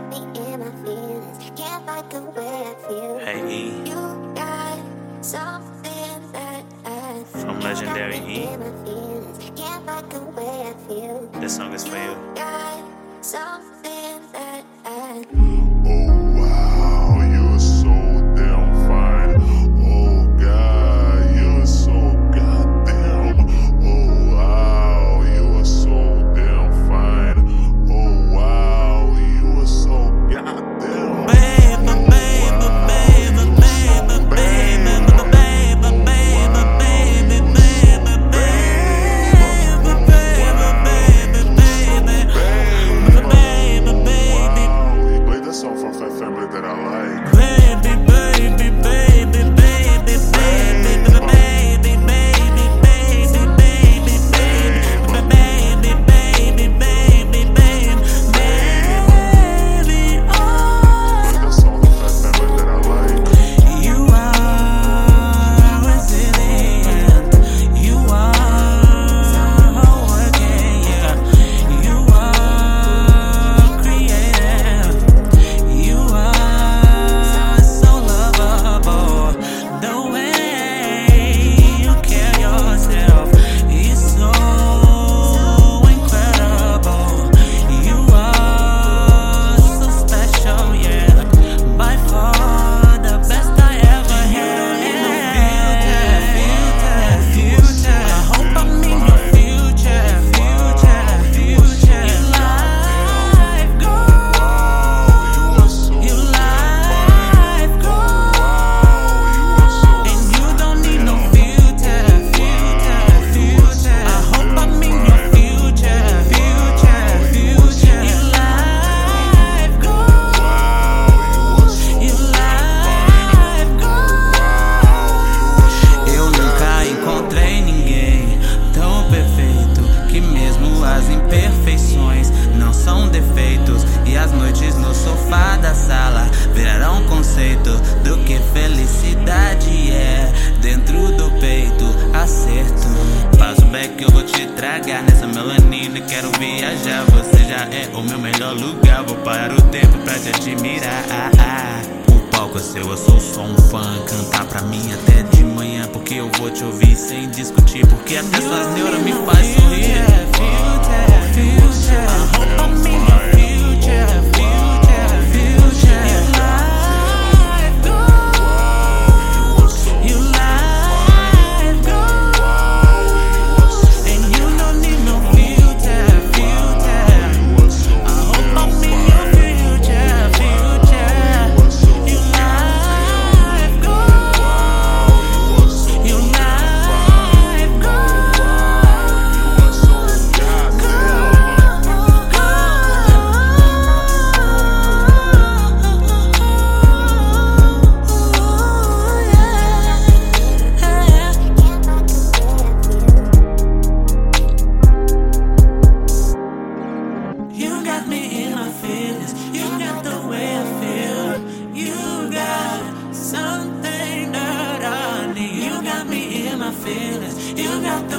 me in my feelings. Can't fight the way I feel. Hey E. You got something that I feel. From Legendary E. In my feelings. Can't fight the way I feel. This song is for you. Got something that I Oh wow, you're so damn fine. Oh God, you're so goddamn. Oh wow, you are so damn fine. Oh wow, you are so goddamn. Baby, baby, baby, baby, baby, baby, baby, baby, Play that song from Fat Family that I like. baby, baby, baby, baby, baby, baby, baby, baby, That song from Fat Family that I like. you are resilient. You are hardworking, yeah. You are creative. You are so lovable. The way you carry yourself is so incredible. You are so special, yeah. By far the best I ever had. Future, I hope I'm in your future. Your life goes. Your life goes. And you don't need no future. I hope I'm in your future. Your life goes. Your life goes. Eu nunca encontrei ninguém tão perfeito, que mesmo as imperfeições não são defeitos, e as noites no sofá da sala virarão conceito do que felicidade é dentro do peito. Acerto, faz o back que eu vou te tragar nessa melanina. Quero viajar, você já é o meu melhor lugar. Vou parar o tempo pra te admirar. O palco é seu, eu sou só um fã. Cantar pra mim até de manhã, porque eu vou te ouvir sem discutir, porque até suas neuras me faz sorrir. I hope I'm in your future. Your life goes. Your life goes. And you don't need no future. I hope I'm in your future. Your life goes. Your life You got me in my feelings. You got the way I feel. You got something that I need. You got me in my feelings. You got the